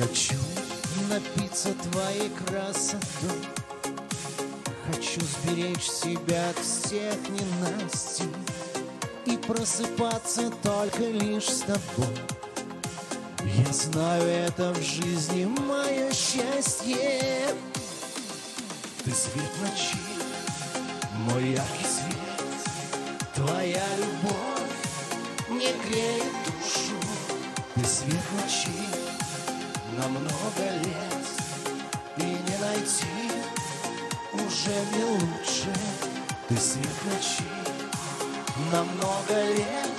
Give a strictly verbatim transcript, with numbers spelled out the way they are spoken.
Хочу напиться твоей красотой, хочу сберечь себя от всех ненастей и просыпаться только лишь с тобой. Я знаю, это в жизни мое счастье. Ты свет ночи, мой яркий свет, твоя любовь мне греет душу. Ты свет ночи на много лет, и не найти уже мне лучше. Ты свет ночи на много лет,